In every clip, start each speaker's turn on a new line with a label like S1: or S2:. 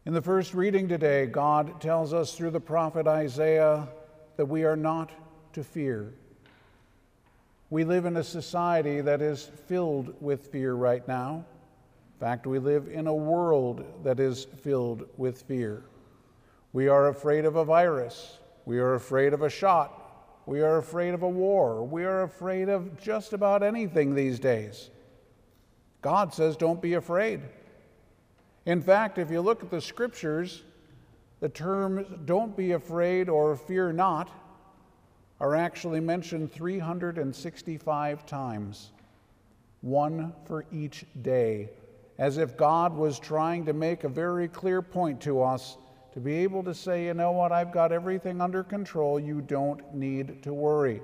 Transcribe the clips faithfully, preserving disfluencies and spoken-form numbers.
S1: In the first reading today, God tells us through the prophet Isaiah that we are not to fear. We live in a society that is filled with fear right now. In fact, we live in a world that is filled with fear. We are afraid of a virus. We are afraid of a shot. We are afraid of a war. We are afraid of just about anything these days. God says, don't be afraid. In fact, if you look at the scriptures, the terms don't be afraid or fear not are actually mentioned three hundred sixty-five times, one for each day, as if God was trying to make a very clear point to us to be able to say, you know what, I've got everything under control, you don't need to worry.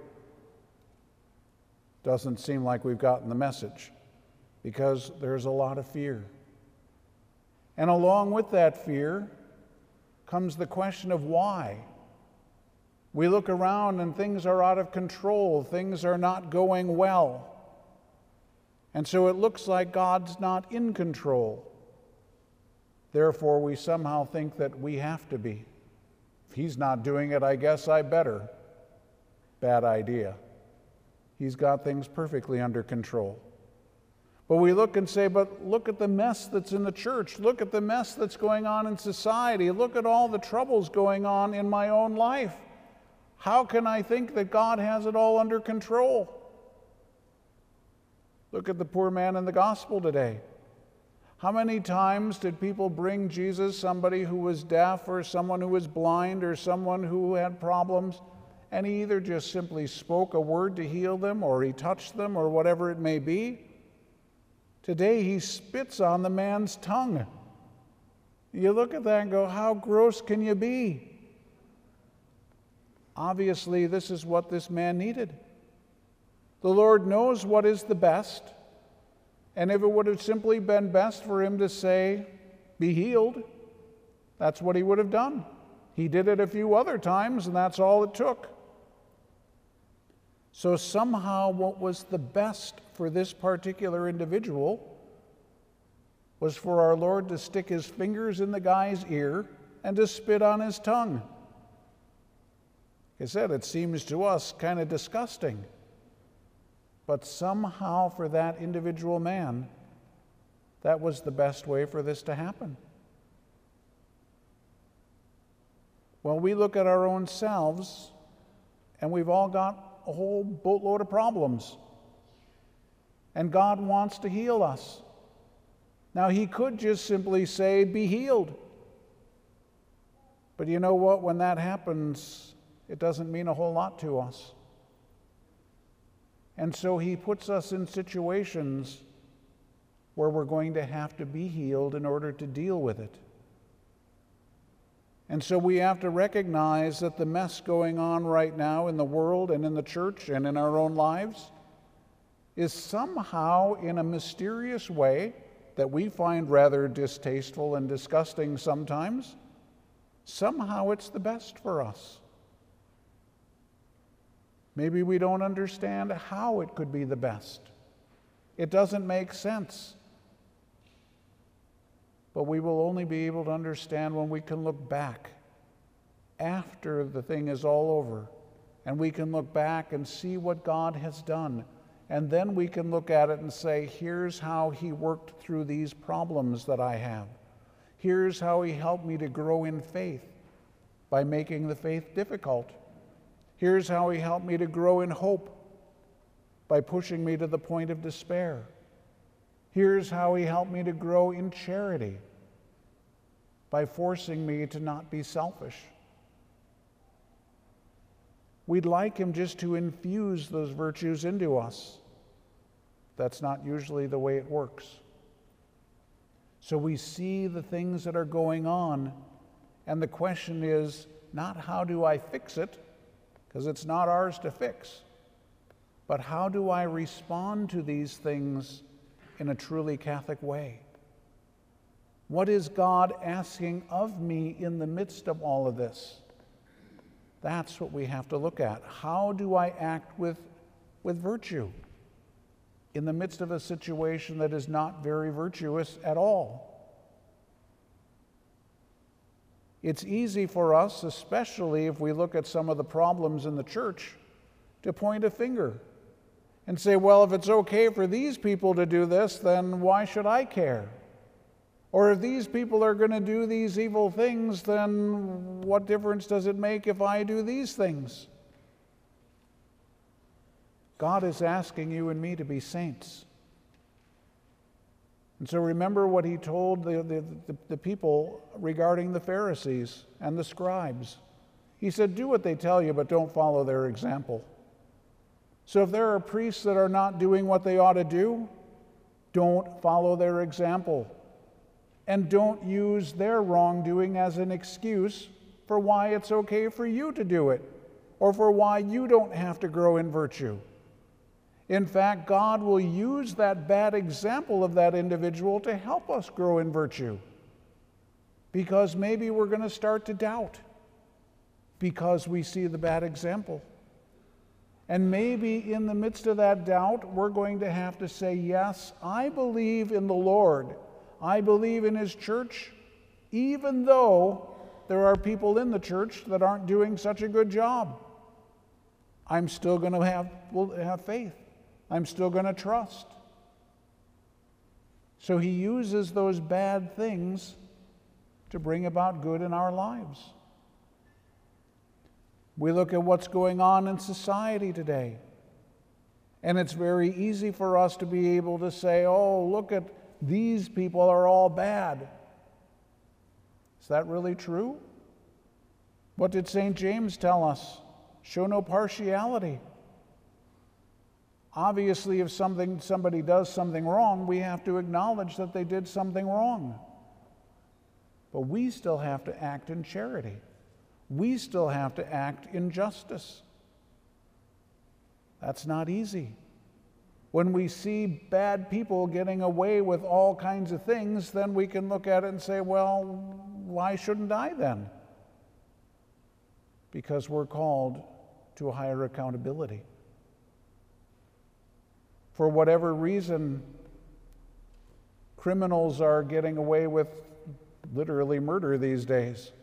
S1: Doesn't seem like we've gotten the message, because there's a lot of fear. And along with that fear comes the question of why. We look around and things are out of control, things are not going well. And so it looks like God's not in control. Therefore, we somehow think that we have to be. If He's not doing it, I guess I better. Bad idea. He's got things perfectly under control. But we look and say, but look at the mess that's in the church. Look at the mess that's going on in society. Look at all the troubles going on in my own life. How can I think that God has it all under control? Look at the poor man in the gospel today. How many times did people bring Jesus somebody who was deaf or someone who was blind or someone who had problems, and he either just simply spoke a word to heal them or he touched them or whatever it may be? Today he spits on the man's tongue. You look at that and go, how gross can you be? Obviously, this is what this man needed. The Lord knows what is the best, and if it would have simply been best for him to say, be healed, that's what he would have done. He did it a few other times, and that's all it took. So somehow what was the best for this particular individual was for our Lord to stick his fingers in the guy's ear and to spit on his tongue. Like I said, it seems to us kind of disgusting. But somehow for that individual man, that was the best way for this to happen. Well, we look at our own selves, and we've all got a whole boatload of problems. And God wants to heal us. Now, He could just simply say, be healed. But you know what? When that happens, it doesn't mean a whole lot to us. And so He puts us in situations where we're going to have to be healed in order to deal with it. And so we have to recognize that the mess going on right now in the world and in the church and in our own lives is somehow, in a mysterious way that we find rather distasteful and disgusting sometimes, somehow it's the best for us. Maybe we don't understand how it could be the best. It doesn't make sense. But we will only be able to understand when we can look back after the thing is all over, and we can look back and see what God has done. And then we can look at it and say, here's how He worked through these problems that I have. Here's how He helped me to grow in faith by making the faith difficult. Here's how He helped me to grow in hope by pushing me to the point of despair. Here's how He helped me to grow in charity by forcing me to not be selfish. We'd like Him just to infuse those virtues into us. That's not usually the way it works. So we see the things that are going on, and the question is not how do I fix it, because it's not ours to fix, but how do I respond to these things in a truly Catholic way? What is God asking of me in the midst of all of this? That's what we have to look at. How do I act with, with virtue in the midst of a situation that is not very virtuous at all? It's easy for us, especially if we look at some of the problems in the church, to point a finger and say, well, if it's okay for these people to do this, then why should I care? Or if these people are going to do these evil things, then what difference does it make if I do these things? God is asking you and me to be saints. And so remember what he told the, the, the, the people regarding the Pharisees and the scribes. He said, do what they tell you, but don't follow their example. So if there are priests that are not doing what they ought to do, don't follow their example. And don't use their wrongdoing as an excuse for why it's okay for you to do it, or for why you don't have to grow in virtue. In fact, God will use that bad example of that individual to help us grow in virtue. Because maybe we're going to start to doubt because we see the bad example. And maybe in the midst of that doubt, we're going to have to say, yes, I believe in the Lord. I believe in his church, even though there are people in the church that aren't doing such a good job. I'm still going to have, will have faith. I'm still going to trust. So he uses those bad things to bring about good in our lives. We look at what's going on in society today, and it's very easy for us to be able to say, oh, look at these people are all bad. Is that really true? What did Saint James tell us? Show no partiality. Obviously, if something, somebody does something wrong, we have to acknowledge that they did something wrong. But we still have to act in charity. We still have to act in justice. That's not easy. When we see bad people getting away with all kinds of things, then we can look at it and say, well, why shouldn't I then? Because we're called to a higher accountability. For whatever reason, criminals are getting away with literally murder these days.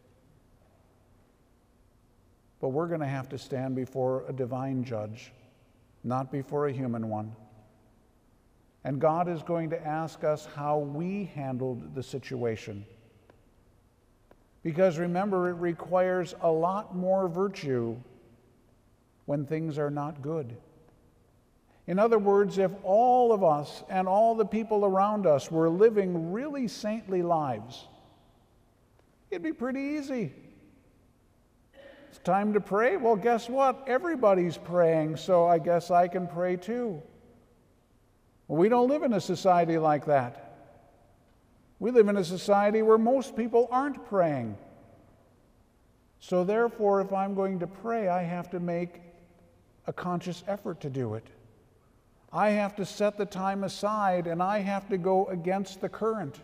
S1: But we're going to have to stand before a divine judge, not before a human one. And God is going to ask us how we handled the situation. Because remember, it requires a lot more virtue when things are not good. In other words, if all of us and all the people around us were living really saintly lives, it'd be pretty easy. It's time to pray. Well, guess what? Everybody's praying, so I guess I can pray too. Well, we don't live in a society like that. We live in a society where most people aren't praying. So therefore, if I'm going to pray, I have to make a conscious effort to do it. I have to set the time aside, and I have to go against the current.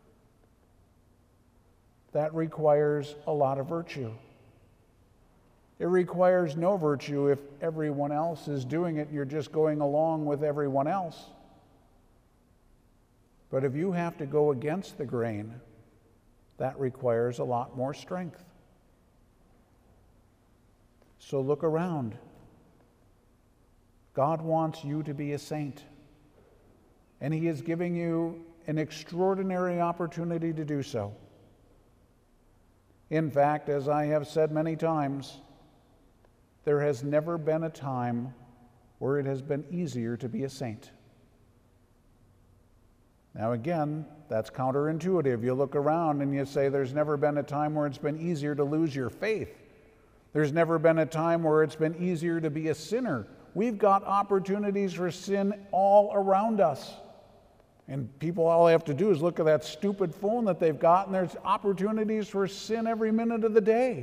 S1: That requires a lot of virtue. It requires no virtue if everyone else is doing it and you're just going along with everyone else. But if you have to go against the grain, that requires a lot more strength. So look around. God wants you to be a saint, and he is giving you an extraordinary opportunity to do so. In fact, as I have said many times, there has never been a time where it has been easier to be a saint. Now again, that's counterintuitive. You look around and you say there's never been a time where it's been easier to lose your faith. There's never been a time where it's been easier to be a sinner. We've got opportunities for sin all around us. And people, all they have to do is look at that stupid phone that they've got, and there's opportunities for sin every minute of the day.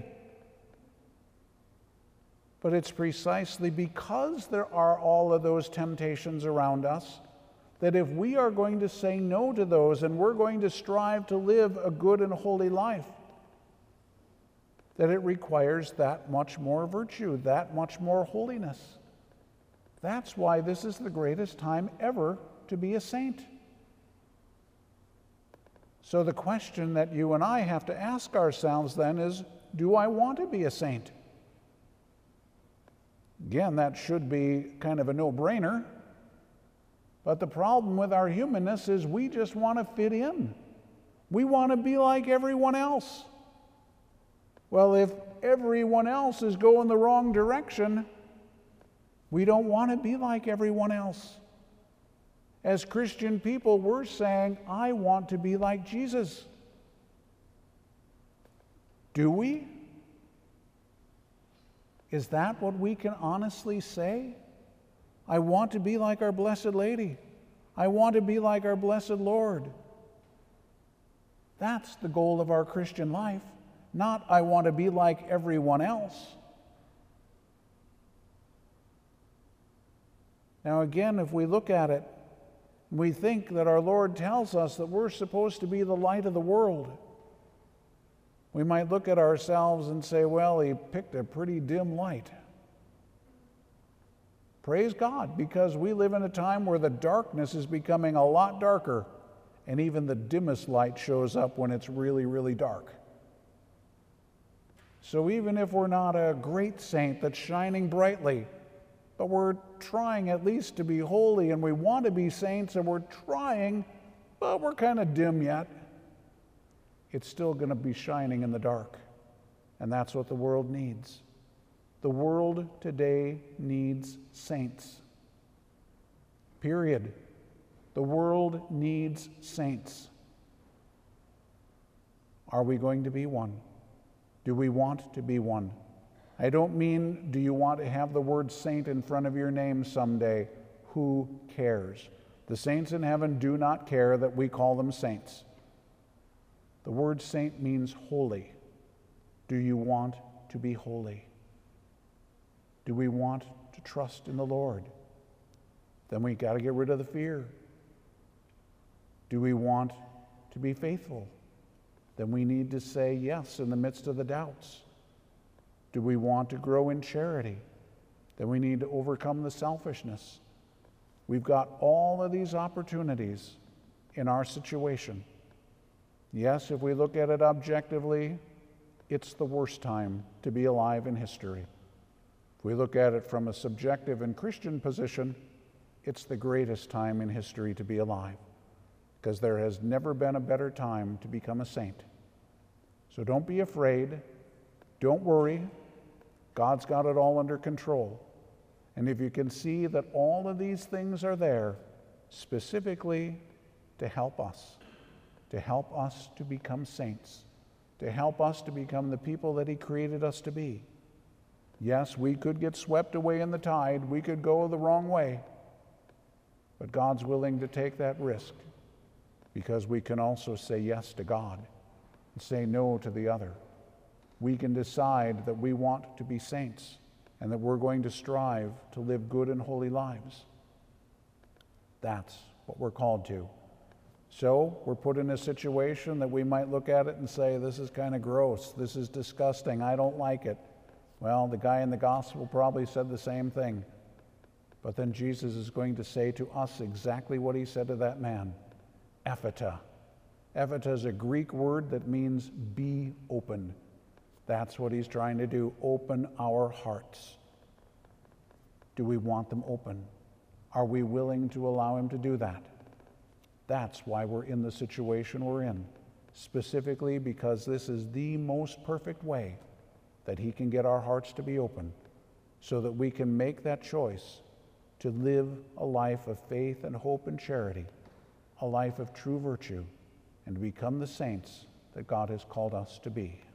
S1: But it's precisely because there are all of those temptations around us that if we are going to say no to those and we're going to strive to live a good and holy life, that it requires that much more virtue, that much more holiness. That's why this is the greatest time ever to be a saint. So the question that you and I have to ask ourselves then is, do I want to be a saint? Again, that should be kind of a no-brainer. But the problem with our humanness is we just want to fit in. We want to be like everyone else. Well, if everyone else is going the wrong direction, we don't want to be like everyone else. As Christian people, we're saying, I want to be like Jesus. Do we? Is that what we can honestly say? I want to be like our Blessed Lady. I want to be like our Blessed Lord. That's the goal of our Christian life, not I want to be like everyone else. Now again, if we look at it, we think that our Lord tells us that we're supposed to be the light of the world. We might look at ourselves and say, well, he picked a pretty dim light. Praise God, because we live in a time where the darkness is becoming a lot darker, and even the dimmest light shows up when it's really, really dark. So even if we're not a great saint that's shining brightly, but we're trying at least to be holy, and we want to be saints, and we're trying, but we're kind of dim yet, it's still going to be shining in the dark. And that's what the world needs. The world today needs saints. Period. The world needs saints. Are we going to be one? Do we want to be one? I don't mean, do you want to have the word saint in front of your name someday? Who cares? The saints in heaven do not care that we call them saints. The word saint means holy. Do you want to be holy? Do we want to trust in the Lord? Then we got to get rid of the fear. Do we want to be faithful? Then we need to say yes in the midst of the doubts. Do we want to grow in charity? Then we need to overcome the selfishness. We've got all of these opportunities in our situation. Yes, if we look at it objectively, it's the worst time to be alive in history. If we look at it from a subjective and Christian position, it's the greatest time in history to be alive, because there has never been a better time to become a saint. So don't be afraid. Don't worry. God's got it all under control. And if you can see that all of these things are there specifically to help us, to help us to become saints, to help us to become the people that He created us to be. Yes, we could get swept away in the tide. We could go the wrong way. But God's willing to take that risk, because we can also say yes to God and say no to the other. We can decide that we want to be saints and that we're going to strive to live good and holy lives. That's what we're called to. So we're put in a situation that we might look at it and say, this is kind of gross, this is disgusting, I don't like it. Well, the guy in the gospel probably said the same thing. But then Jesus is going to say to us exactly what He said to that man. Ephata. Ephata is a Greek word that means be open. That's what He's trying to do, open our hearts. Do we want them open? Are we willing to allow Him to do that? That's why we're in the situation we're in, specifically because this is the most perfect way that He can get our hearts to be open, so that we can make that choice to live a life of faith and hope and charity, a life of true virtue, and to become the saints that God has called us to be.